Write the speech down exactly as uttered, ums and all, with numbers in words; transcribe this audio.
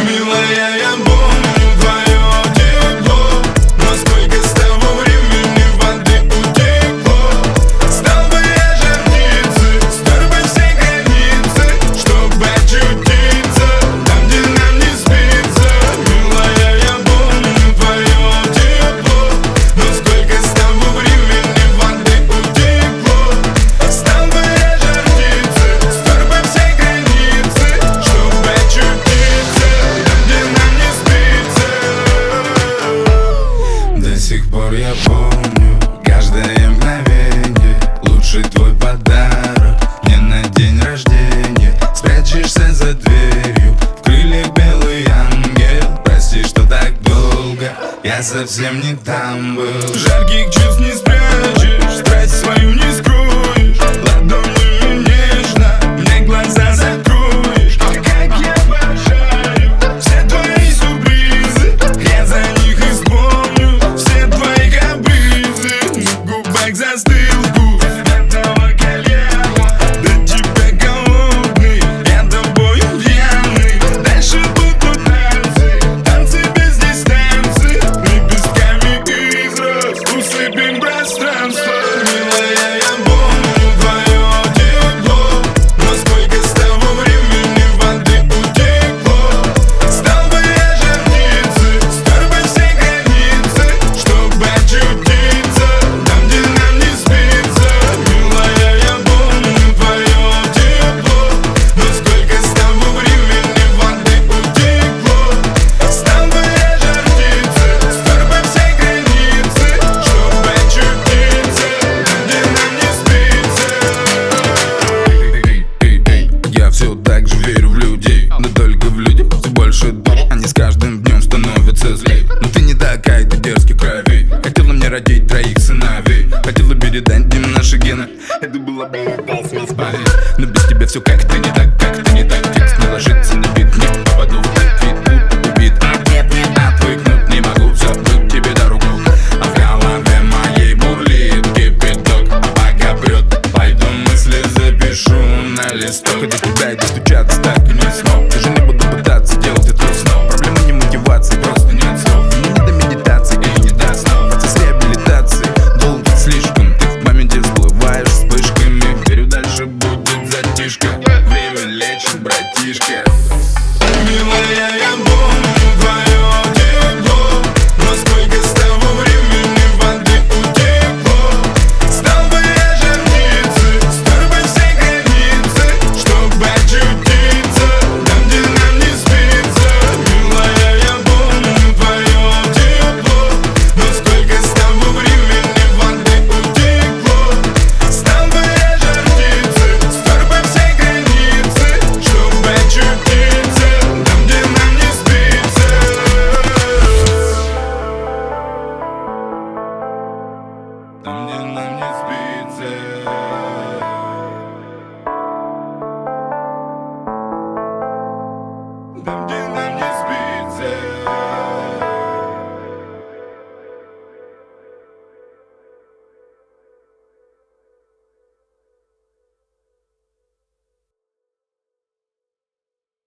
Милая, я помню твое тепло, насколько с того времени воды утекло. Стал бы я жар птицы, стер бы все границы, чтобы очутиться там, где нам не спится. Милая, я помню твое тепло, насколько с того времени воды утекло. Стал бы я жар птицы, стер бы все границы, чтобы очутиться там, где нам не спится. До сих пор я помню каждое мгновенье, лучший твой подарок мне на день рождения. Спрячешься за дверью, в крыльях белый ангел. Прости, что так долго, я совсем не там был. Жарких чувств не спрячешь, страсть свою не скроешь, ладонью нежно мне глаза закроешь. Как я обожаю все твои сюрпризы, я за них исполню все твои капризы. На губах застыл вкус этого кальяна, до тебя голодный, я тобою пьяный. Дальше будут танцы, танцы без дистанции, лепестками из роз усыпем пространство. Милая, я помню твое тепло, насколько с того времени воды утекло. Стал бы я жар птицы, стер бы все границы, чтобы очутиться там, где нам не спится. Милая, я помню твое тепло, насколько с того времени воды утекло. Стал бы я жар птицы, стер бы все границы, чтобы очутиться там, где нам не спится. Я все так же верю в людей, но только в людей все больше дум. Они с каждым днем становятся злей. Но ты не такая, ты дерзкий крови. Хотела мне родить троих сыновей, хотела передать им наши гены. Это было бы смесь, но без тебя все как-то не так, как